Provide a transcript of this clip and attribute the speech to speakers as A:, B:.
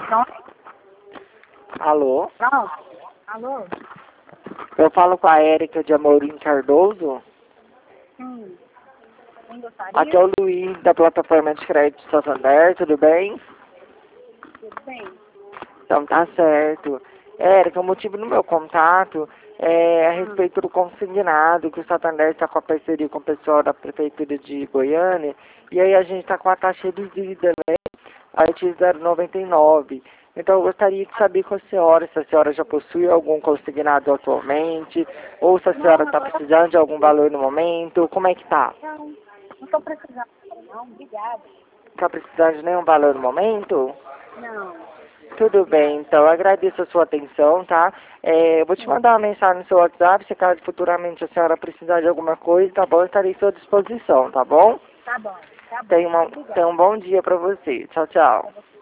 A: Não?
B: Alô?
A: Não. Alô?
B: Eu falo com a Érica de Amorim Cardoso.
A: Sim. Quem gostaria?
B: Aqui é o Luiz, da plataforma de crédito Santander, tudo bem?
A: Tudo bem?
B: Então tá certo. Érica, o motivo do meu contato é a respeito do consignado, que o Santander está com a parceria com o pessoal da Prefeitura de Goiânia, e aí a gente está com a taxa reduzida, né? A RT 0,99. Então eu gostaria de saber com a senhora, se a senhora já possui algum consignado atualmente, ou se a senhora
A: Não,
B: está
A: agora
B: precisando de algum valor no momento, como é que tá?
A: não. Não estou precisando. Não, obrigada.
B: Está precisando de nenhum valor no momento?
A: Não.
B: Tudo bem,
A: Obrigada.
B: então eu agradeço a sua atenção, tá? Eu vou te
A: Sim.
B: mandar uma mensagem no seu WhatsApp, se caso futuramente a senhora precisar de alguma coisa, tá bom? Eu estarei à sua disposição, tá bom?
A: Tá bom. Tá bom.
B: Tenha
A: Obrigada.
B: um bom dia pra você. Tchau, tchau.